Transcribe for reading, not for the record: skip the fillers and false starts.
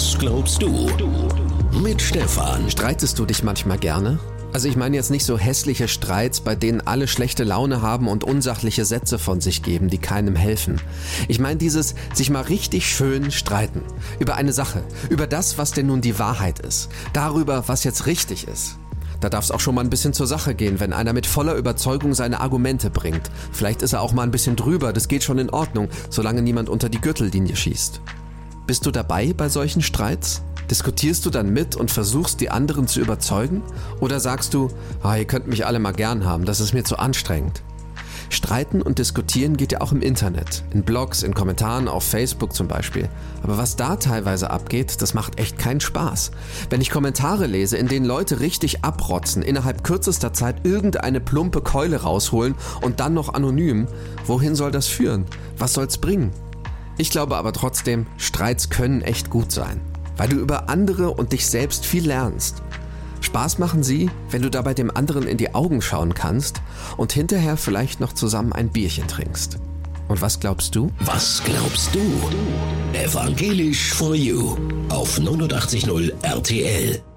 Was glaubst du? Mit Stefan. Streitest du dich manchmal gerne? Also ich meine jetzt nicht so hässliche Streits, bei denen alle schlechte Laune haben und unsachliche Sätze von sich geben, die keinem helfen. Ich meine dieses sich mal richtig schön streiten. Über eine Sache, über das, was denn nun die Wahrheit ist. Darüber, was jetzt richtig ist. Da darf es auch schon mal ein bisschen zur Sache gehen, wenn einer mit voller Überzeugung seine Argumente bringt. Vielleicht ist er auch mal ein bisschen drüber, das geht schon in Ordnung, solange niemand unter die Gürtellinie schießt. Bist du dabei bei solchen Streits? Diskutierst du dann mit und versuchst, die anderen zu überzeugen? Oder sagst du, ihr könnt mich alle mal gern haben, das ist mir zu anstrengend? Streiten und diskutieren geht ja auch im Internet, in Blogs, in Kommentaren, auf Facebook zum Beispiel. Aber was da teilweise abgeht, das macht echt keinen Spaß. Wenn ich Kommentare lese, in denen Leute richtig abrotzen, innerhalb kürzester Zeit irgendeine plumpe Keule rausholen und dann noch anonym, wohin soll das führen? Was soll's bringen? Ich glaube aber trotzdem, Streits können echt gut sein. Weil du über andere und dich selbst viel lernst. Spaß machen sie, wenn du dabei dem anderen in die Augen schauen kannst und hinterher vielleicht noch zusammen ein Bierchen trinkst. Und was glaubst du? Was glaubst du? Evangelisch for You auf 89.0 RTL.